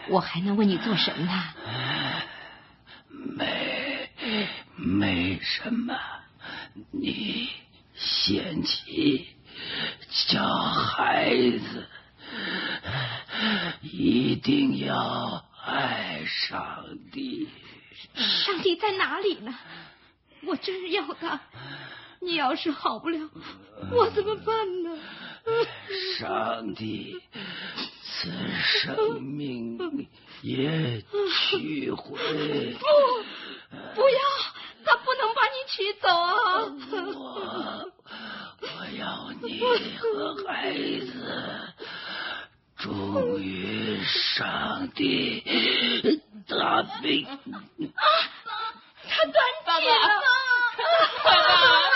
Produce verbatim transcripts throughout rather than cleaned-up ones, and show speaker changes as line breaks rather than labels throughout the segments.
我还能为你做什么呢？
没，没什么。你嫌弃叫孩子，一定要爱上帝。
上帝在哪里呢？我真是要他。你要是好不了，我怎么办呢？
上帝赐生命也取回。
不，不要，他不能把你取走啊！
我我要你和孩子忠于上帝。大兵啊，
他断气了！
爸爸，爸爸！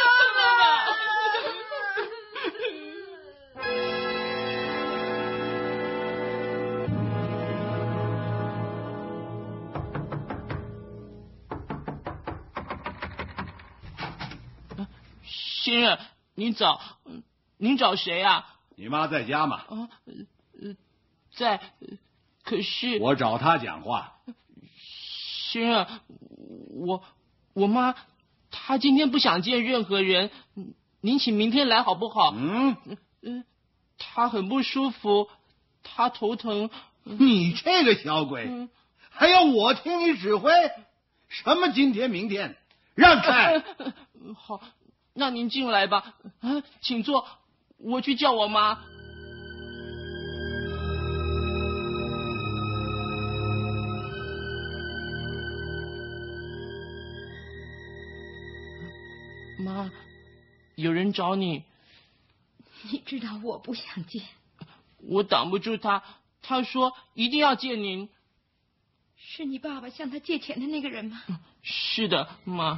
先生，您找您找谁啊？
你妈在家吗？
啊，呃，在，可是
我找她讲话。
先生，我我妈她今天不想见任何人，您请明天来好不好？
嗯，
嗯，她很不舒服，她头疼。
你这个小鬼，嗯、还要我听你指挥？什么今天明天？让开！
好。那您进来吧，啊，请坐，我去叫我妈。妈，有人找你。
你知道我不想见。
我挡不住他，他说一定要见您。
是你爸爸向他借钱的那个人吗？
是的，妈。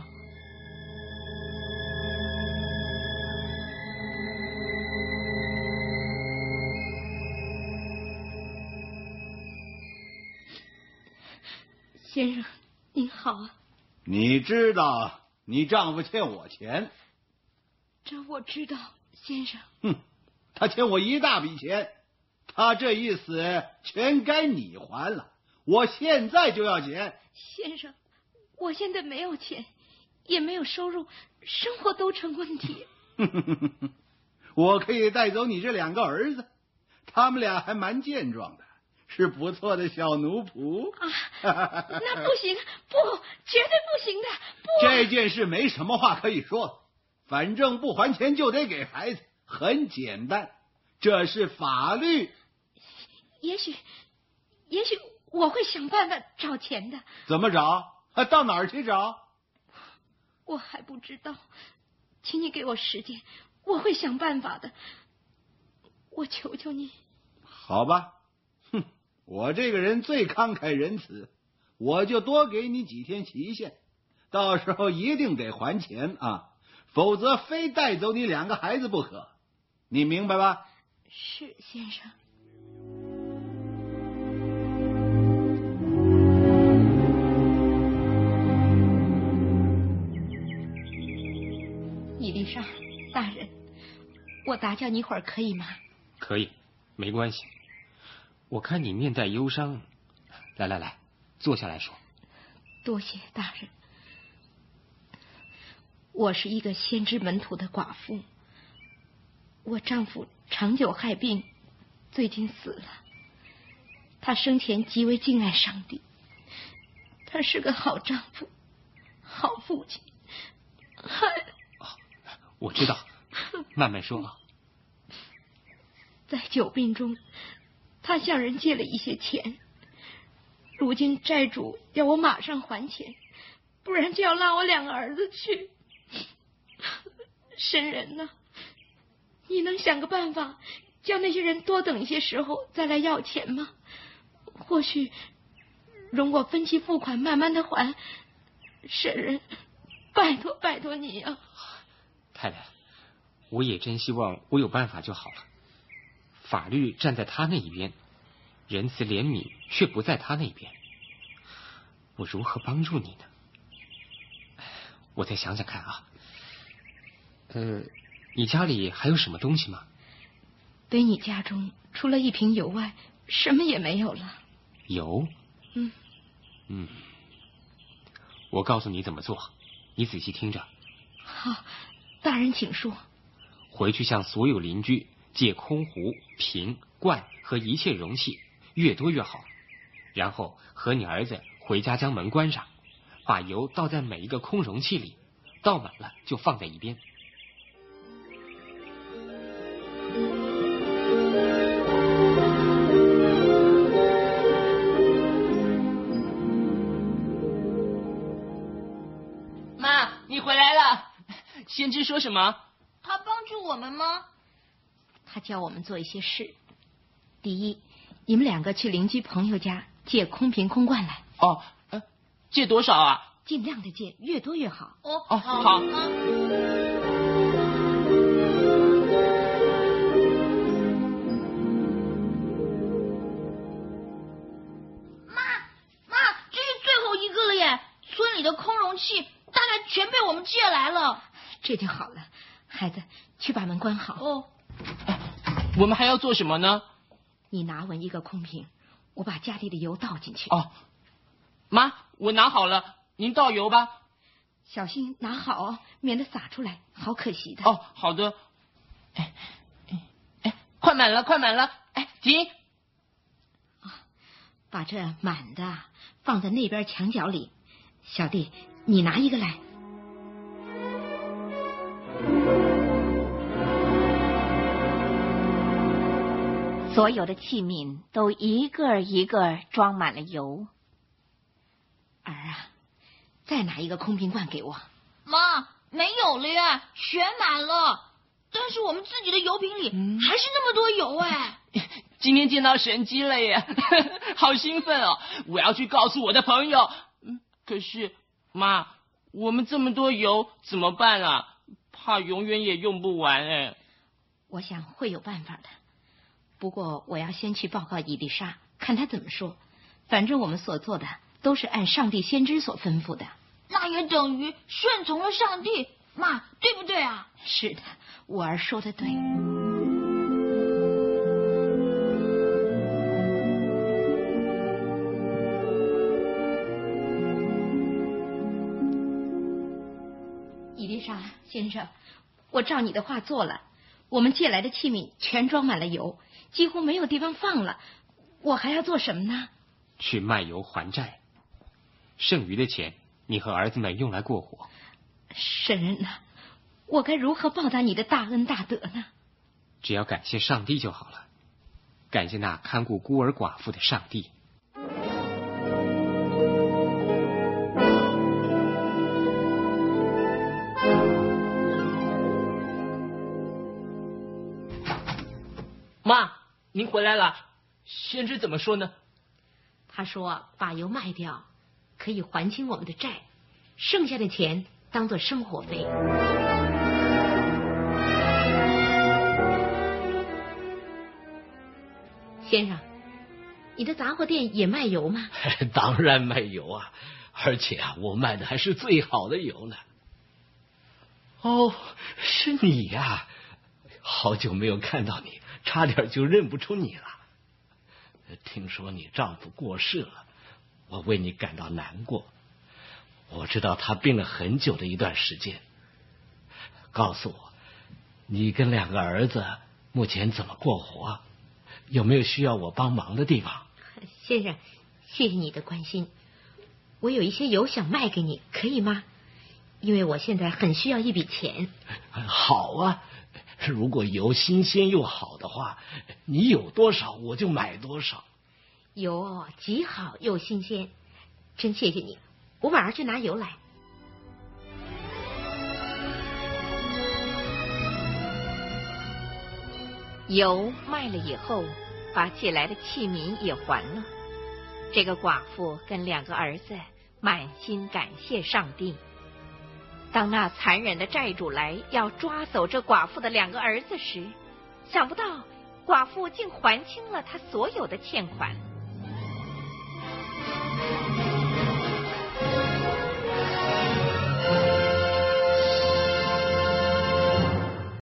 先生，您好啊。
你知道你丈夫欠我钱？
这我知道，先生。
哼，他欠我一大笔钱，他这一死全该你还了。我现在就要钱。
先生，我现在没有钱，也没有收入，生活都成问题。
我可以带走你这两个儿子，他们俩还蛮健壮的。是不错的小奴仆
啊！那不行，不，绝对不行的！不，
这件事没什么话可以说，反正不还钱就得给孩子，很简单，这是法律。
也许，也许我会想办法找钱的。
怎么找？到哪儿去找？
我还不知道，请你给我时间，我会想办法的。我求求你。
好吧。哼，我这个人最慷慨仁慈，我就多给你几天期限，到时候一定得还钱啊，否则非带走你两个孩子不可，你明白吧？
是，先生。伊丽莎，大人，我打搅你一会儿可以吗？
可以，没关系。我看你面带忧伤，来来来，坐下来说。
多谢大人。我是一个先知门徒的寡妇，我丈夫长久害病，最近死了。他生前极为敬爱上帝，他是个好丈夫，好父亲。还、
哦、我知道，慢慢说啊。
在久病中，他向人借了一些钱，如今债主要我马上还钱，不然就要拉我两个儿子去。神人呢？你能想个办法，叫那些人多等一些时候再来要钱吗？或许容我分期付款，慢慢的还。神人，拜托拜托你啊！
太太，我也真希望我有办法就好了。法律站在他那一边，仁慈怜悯却不在他那边，我如何帮助你呢？我再想想看啊。呃，你家里还有什么东西吗？
贝尼家中除了一瓶油外，什么也没有了。
油？
嗯
嗯，我告诉你怎么做，你仔细听着。
好，大人请说。
回去向所有邻居借空壶、瓶、罐和一切容器，越多越好。然后和你儿子回家将门关上，把油倒在每一个空容器里，倒满了就放在一边。
妈，你回来了。先知说什么？
他帮助我们吗？
他教我们做一些事。第一，你们两个去邻居朋友家借空瓶空罐来。
哦，呃，借多少啊？
尽量的借，越多越好。
哦
哦，好。
妈妈，这是最后一个了耶！村里的空容器大概全被我们借来了。
这就好了，孩子，去把门关好。
哦，
我们还要做什么呢？
你拿稳一个空瓶，我把家里的油倒进去。
哦，妈，我拿好了，您倒油吧。
小心拿好哦，免得洒出来，好可惜的。
哦，好的。哎哎哎，快满了，快满了！哎，停！
啊，把这满的放在那边墙角里。小弟，你拿一个来。
所有的器皿都一个一个装满了油。
儿啊，再拿一个空瓶罐给我。
妈，没有了呀，全满了。但是我们自己的油瓶里还是那么多油哎。
今天见到神机了耶，好兴奋哦！我要去告诉我的朋友。嗯，可是妈，我们这么多油怎么办啊？怕永远也用不完哎。
我想会有办法的。不过我要先去报告伊丽莎，看她怎么说。反正我们所做的都是按上帝先知所吩咐的。
那也等于顺从了上帝，妈，对不对啊？
是的，我儿说的对。伊丽莎先生，我照你的话做了，我们借来的器皿全装满了油，几乎没有地方放了。我还要做什么呢？
去卖油还债，剩余的钱你和儿子们用来过活。
神人呐，我该如何报答你的大恩大德呢？
只要感谢上帝就好了，感谢那看顾孤儿寡妇的上帝。
妈，您回来了，先知怎么说呢？
他说把油卖掉可以还清我们的债，剩下的钱当做生活费。先生，你的杂货店也卖油吗？
当然卖油啊，而且啊，我卖的还是最好的油呢。哦，是你呀、啊！好久没有看到你，差点就认不出你了。听说你丈夫过世了，我为你感到难过。我知道他病了很久的一段时间。告诉我，你跟两个儿子目前怎么过活？有没有需要我帮忙的地方？
先生，谢谢你的关心。我有一些油想卖给你，可以吗？因为我现在很需要一笔钱。
好啊，如果油新鲜又好的话，你有多少我就买多少。
油极好又新鲜，真谢谢你。我晚上去拿油来。
油卖了以后，把借来的器皿也还了。这个寡妇跟两个儿子满心感谢上帝。当那残忍的债主来要抓走这寡妇的两个儿子时，想不到寡妇竟还清了他所有的欠款。